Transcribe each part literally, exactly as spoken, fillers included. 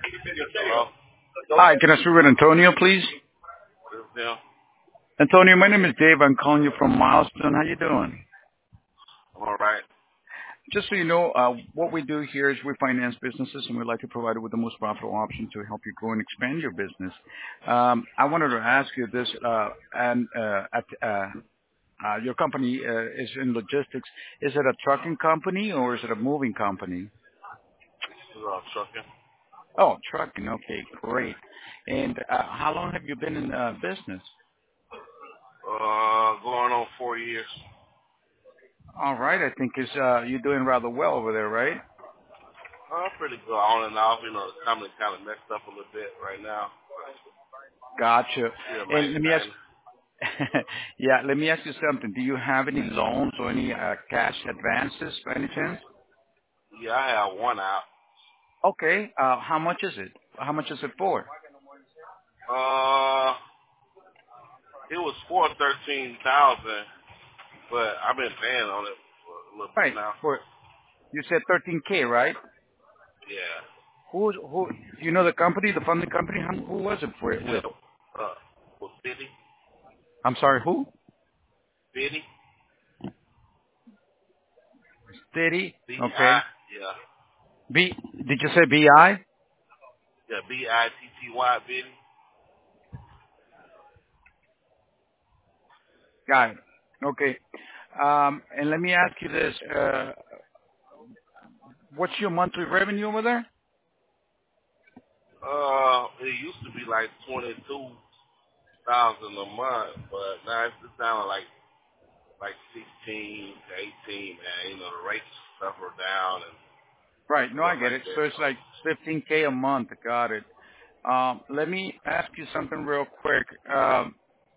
Hello? Hi, can I speak with Antonio, please? This is him. Antonio, my name is Dave. I'm calling you from Milestone. How you doing? I'm all right. Just so you know, uh, what we do here is we finance businesses, and we like to provide you with the most profitable option to help you grow and expand your business. Um, I wanted to ask you this, uh, and uh, at, uh, uh, your company uh, is in logistics. Is it a trucking company or is it a moving company? This is uh, trucking. Oh, trucking. Okay, great. And uh, how long have you been in uh, business? Uh, going on four years. All right, I think is uh, you're doing rather well over there, right? Uh, pretty good. On and off. You know, the company kind of messed up a little bit right now. Gotcha. Still And let me ask, maintaining. yeah, let me ask you something. Do you have any loans or any uh, cash advances by any chance? Yeah, I have one out. Okay. Uh, how much is it? How much is it for? Uh, it was for thirteen thousand, but I've been paying on it for a little bit Right. now. For you said thirteen K, right? Yeah. Who who? You know the company, the funding company. How, who was it for? You With? said uh, for fifty, I'm sorry. Who? fifty, Steady. B I, Okay. yeah, B. Did you say B I? yeah, B I T T Y, fifty. Got it. Okay. Um, and let me ask you this. Uh, what's your monthly revenue over there? Uh, it used to be like twenty two thousand a month, but now it's just down to like like sixteen to eighteen. Man, you know the rates suffer down and Right. No, I stuff get like it. that. So it's like fifteen K a month. Got it. Um, let me ask you something real quick. Um,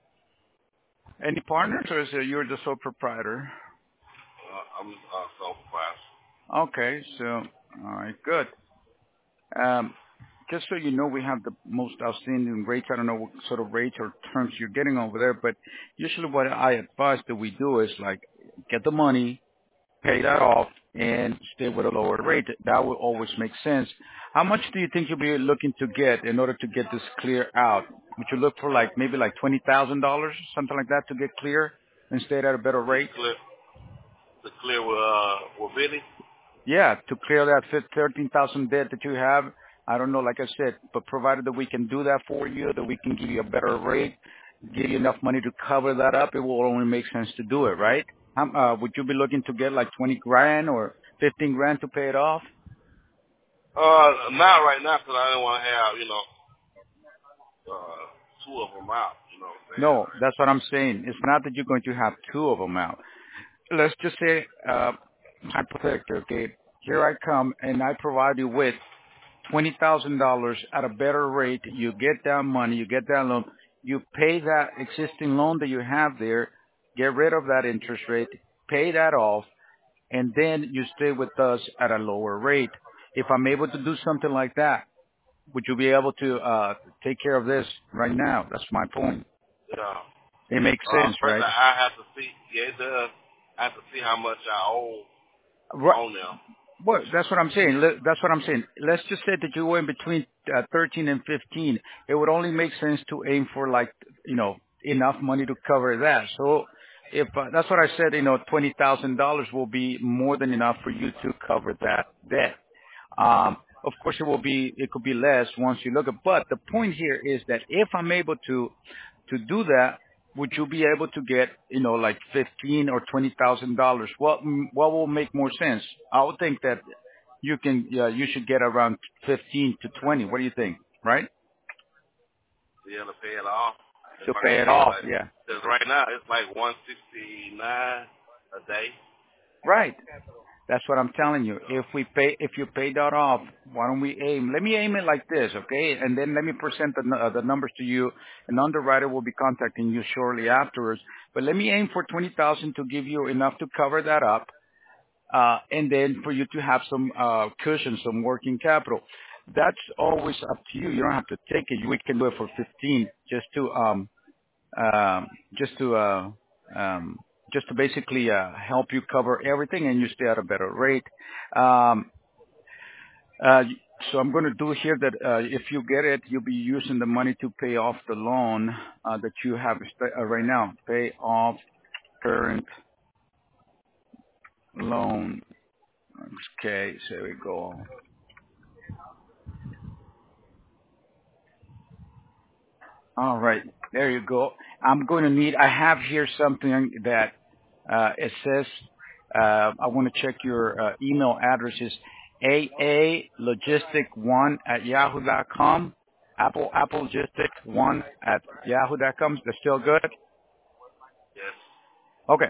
any partners, or is it you're the sole proprietor? Uh, I'm uh, so fast. Okay. So, all right, good. Um, just so you know, we have the most outstanding rates. I don't know what sort of rates or terms you're getting over there, but usually what I advise that we do is like get the money, pay that off, and stay with a lower rate. That will always make sense. How much do you think you'll be looking to get in order to get this clear out? Would you look for like maybe like twenty thousand dollars, something like that, to get clear and stay at a better To rate? clear to clear with uh with Billy. Yeah, to clear that fif- thirteen thousand debt that you have. I don't know, like I said, but provided that we can do that for you, that we can give you a better rate, give you enough money to cover that up, it will only make sense to do it, right? Um, uh, would you be looking to get like twenty grand or fifteen grand to pay it off? Uh, not right now because I didn't want to have you know uh two of them out. You know what I'm saying? No, that's what I'm saying. It's not that you're going to have two of them out. Let's just say, uh, hypothetically, okay, here I come and I provide you with twenty thousand dollars at a better rate. You get that money, you get that loan, you pay that existing loan that you have there, get rid of that interest rate, pay that off, and then you stay with us at a lower rate. If I'm able to do something like that, would you be able to uh, take care of this right now? That's my point. Yeah. It makes Uh, sense, first right? I have to see. Yeah, it does. I have to see how much I owe Right. on them. Well, that's what I'm saying. Let- That's what I'm saying. Let's just say that you were in between uh, thirteen and fifteen. It would only make sense to aim for like, you know, enough money to cover that. So if uh, that's what I said, you know, twenty thousand dollars will be more than enough for you to cover that debt. Um, of course, it will be, it could be less once you look at, but the point here is that if I'm able to, to do that, would you be able to get, you know, like fifteen or twenty thousand dollars? What, mm, what will make more sense? I would think that you can, yeah, you should get around fifteen to twenty. What do you think? Right? Be able to pay it off if To I pay can it get off. like. Yeah. Because right now it's like one sixty nine a day. Right. That's what I'm telling you. So, If we pay, if you pay that off, why don't we aim? Let me aim it like this, okay? And then let me present the, nu- uh, the numbers to you. An underwriter will be contacting you shortly afterwards. But let me aim for twenty thousand to give you enough to cover that up, uh, and then for you to have some uh, cushion, some working capital. That's always up to you. You don't have to take it. We can do it for fifteen, just to um, um, just to uh, um, just to basically uh, help you cover everything and you stay at a better rate. Um, uh, So I'm going to do here that uh, if you get it, you'll be using the money to pay off the loan uh, that you have uh, right now. Pay off current loan. Okay, so there we go. All right, there you go. I'm going to need, I have here something that uh, it says, uh, I want to check your uh, email addresses, a a logistic one at yahoo dot com, Apple, Apple logistic one at yahoo dot com. That's still good? Yes. Okay.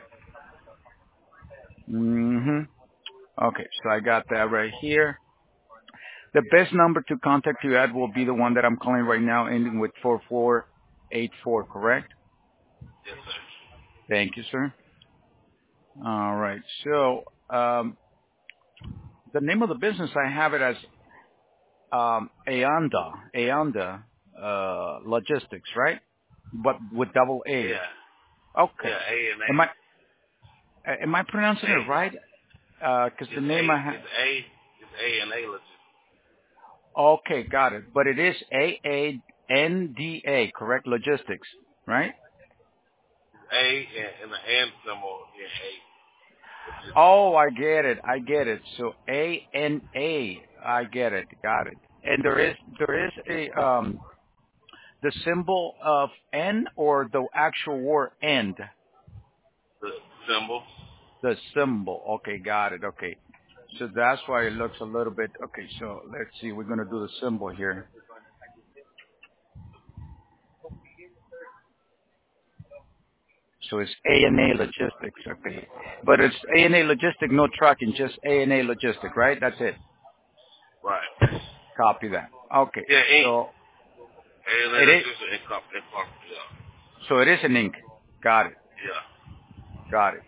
Mm-hmm. Okay, so I got that right here. The best number to contact you at will be the one that I'm calling right now, ending with four four eight four, correct? Yes, sir. Thank you, sir. All right. So um, the name of the business, I have it as um, Aanda, Aanda uh, Logistics, right? But with double A. Yeah. Okay. Yeah, A and Am I A. uh, am I pronouncing A. it right? Because the It's A. name I have. It's A. It's A and A logistics. Okay, got it. But it is A A N D A, correct? Logistics, right? A and, and the and symbol in A. Logistics. Oh, I get it. I get it. So A N A. I get it. Got it. And there is there is a um the symbol of N or the actual word end? The symbol. The symbol. Okay, got it. Okay. So that's why it looks a little bit okay, so let's see, we're gonna do the symbol here. So it's A and A Logistics, okay. But it's A and A Logistic, no trucking, just A and A Logistic, right? That's it. Right. Copy that. Okay. Yeah, ink. So A and A it is logistics and comp and comp yeah. so it is an ink. Got it. Yeah. Got it.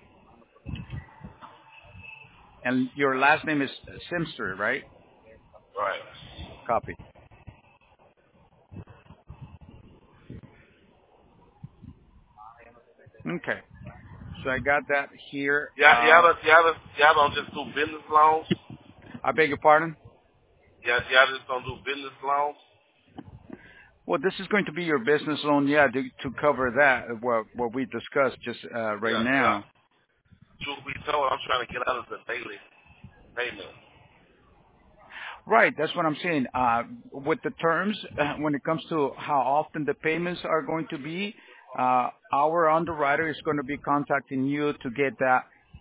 And your last name is Simster, right? Right. Copy. Okay. So I got that here. Y'all, y'all, Uh, don't- y'all, don't- y'all don't just do business loans? I beg your pardon? Y'all, y'all just don't do business loans? Well, this is going to be your business loan, yeah, to, to cover that, what, what we discussed just uh, right Yeah, yeah. now. Truth be told, I'm trying to get out of the daily payment. Right, that's what I'm saying. Uh, with the terms, uh, when it comes to how often the payments are going to be, uh, our underwriter is going to be contacting you to get that,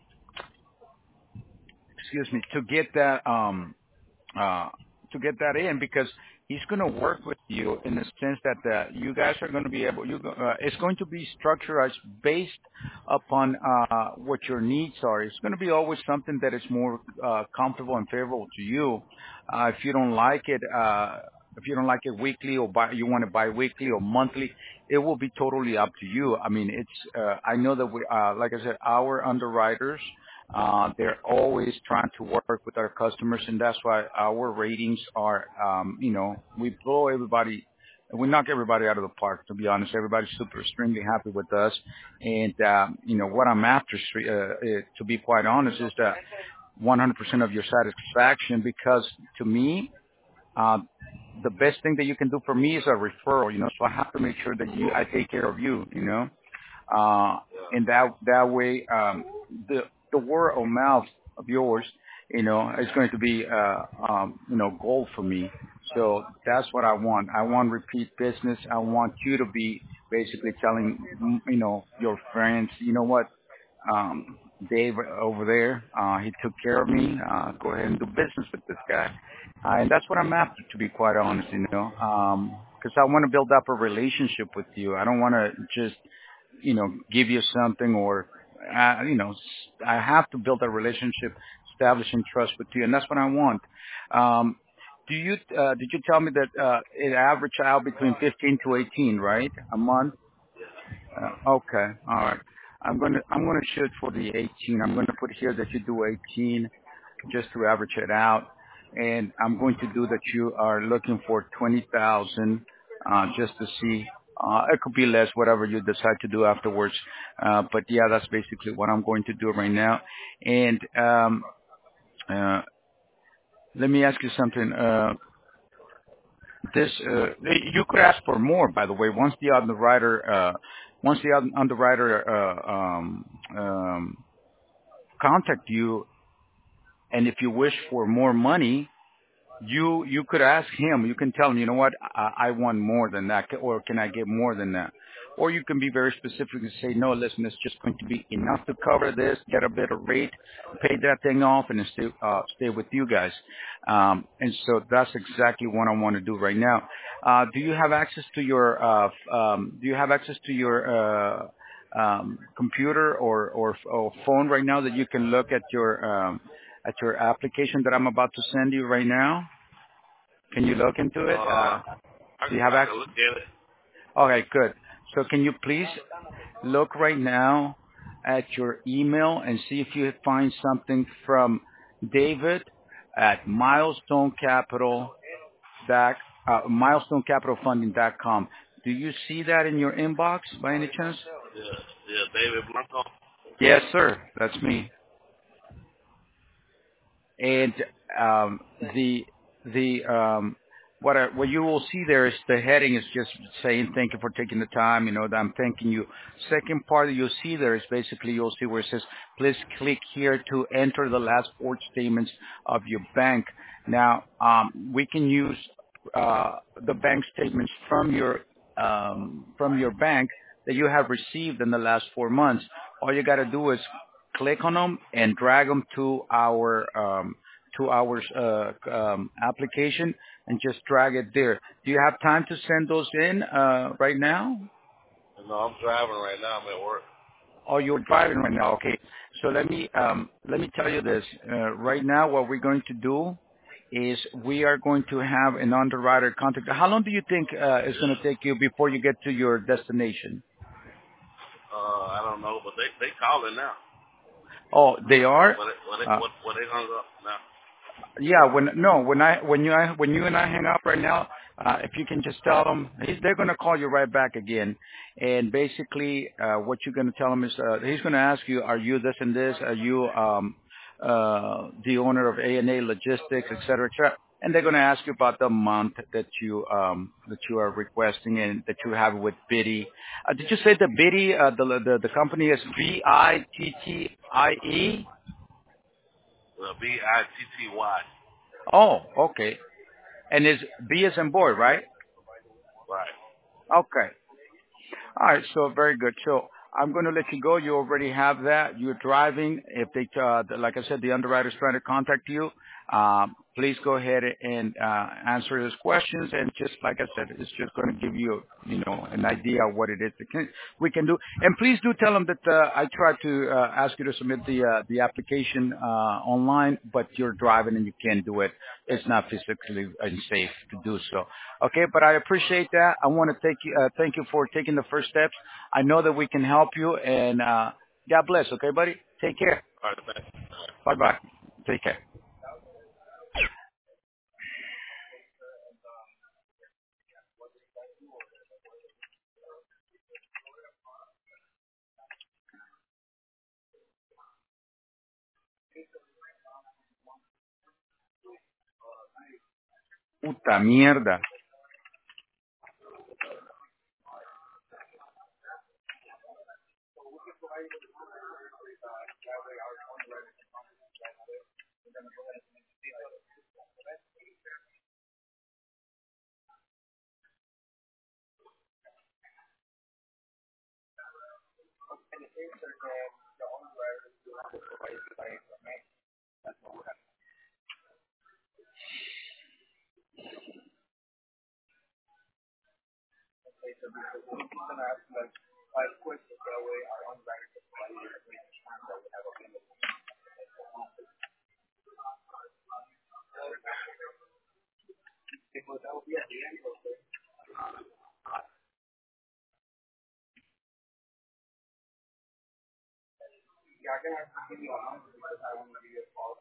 excuse me, to get that um, uh, to get that in because he's going to work with you in the sense that uh, you guys are going to be able, you, go- uh, it's going to be structured as based upon uh, what your needs are. It's going to be always something that is more uh, comfortable and favorable to you. Uh, if you don't like it, uh, if you don't like it weekly or bi- you want it bi-weekly or monthly, it will be totally up to you. I mean, it's, uh, I know that we, uh, like I said, our underwriters, uh, they're always trying to work with our customers, and that's why our ratings are, um, you know, we blow everybody, we knock everybody out of the park, to be honest. Everybody's super extremely happy with us. And, um, you know, what I'm after, uh, uh, to be quite honest, is that one hundred percent of your satisfaction because to me, uh, the best thing that you can do for me is a referral, you know, so I have to make sure that you, I take care of you, you know. Uh, Yeah. and that that way, um, the the word of mouth of yours, you know, is going to be, uh, um, you know, gold for me. So that's what I want. I want repeat business. I want you to be basically telling, mm, you know, your friends, you know what, um, Dave over there, uh, he took care of me. Uh, go ahead and do business with this guy. Uh, and that's what I'm after, to be quite honest, you know, um, because I want to build up a relationship with you. I don't want to just you know, give you something or, uh, you know, s- I have to build a relationship, establishing trust with you, and that's what I want. Um, do you, uh, did you tell me that, uh, it average out between fifteen to eighteen, right? A month? Uh, okay. All right. I'm going to, I'm going to shoot for the eighteen. I'm going to put here that you do eighteen just to average it out. And I'm going to do that you are looking for twenty thousand, uh, just to see, uh, it could be less, whatever you decide to do afterwards. Uh, but yeah, that's basically what I'm going to do right now. And, um, uh, let me ask you something. Uh, this uh, you could ask for more, by the way, once the underwriter uh, once the un- underwriter uh, um, um, contact you, and if you wish for more money, you you could ask him. You can tell him, you know what, I, I want more than that, or can I get more than that? Or you can be very specific and say, no, listen, it's just going to be enough to cover this, get a better rate, pay that thing off, and then stay uh, stay with you guys. Um, and so that's exactly what I want to do right now. Uh, do you have access to your uh, f- um, Do you have access to your uh, um, computer or, or or phone right now that you can look at your um, at your application that I'm about to send you right now? Can you look into it? Uh, Uh, I, do you have I can access? look at it. Okay, good. So can you please look right now at your email and see if you find something from David at milestone capital dot uh, milestone capital funding dot com. Do you see that in your inbox by any chance? Yeah, yeah, David Blanco. Yes, sir. That's me. And um, the the um, what I, what you will see there is the heading is just saying thank you for taking the time. You know that I'm thanking you. Second part that you'll see there is basically you'll see where it says please click here to enter the last four statements of your bank. Now um, we can use uh, the bank statements from your um, from your bank that you have received in the last four months. All you got to do is click on them and drag them to our um, to our uh, um, application and just drag it there. Do you have time to send those in uh, right now? No, I'm driving right now. I'm at work. Oh, you're driving right now. Okay. So let me um, let me tell you this. Uh, right now, what we're going to do is we are going to have an underwriter contact. How long do you think uh, it's going to take you before you get to your destination? Uh, I don't know, but they they calling now. Oh, they are. What they, what they, Uh, what what they hung up now? Yeah, when no, when I when you I, when you and I hang up right now, uh, if you can just tell them he's, they're going to call you right back again, and basically uh, what you're going to tell him is uh, he's going to ask you, are you this and this? Are you um, uh, the owner of A and A Logistics, et cetera, et cetera? And they're going to ask you about the amount that you um, that you are requesting and that you have with Biddy. Uh, did you say the Biddy uh, the, the the company is B I T T I E? Uh, B I T T Y. Oh, okay. And is B as in boy, right? Right. Okay. All right. So very good. So I'm going to let you go. You already have that. You're driving. If they, uh, the- like I said, the underwriter's trying to contact you, um, please go ahead and uh, answer his questions. And just like I said, it's just going to give you, you know, an idea of what it is that can, we can do. And please do tell them that uh, I tried to uh, ask you to submit the uh, the application uh, online, but you're driving and you can't do it. It's not physically unsafe to do so. Okay, but I appreciate that. I want to thank you, uh, thank you for taking the first steps. I know that we can help you, and uh, God bless. Okay, buddy. Take care. All right, thanks. Bye bye. Take care. Puta mierda.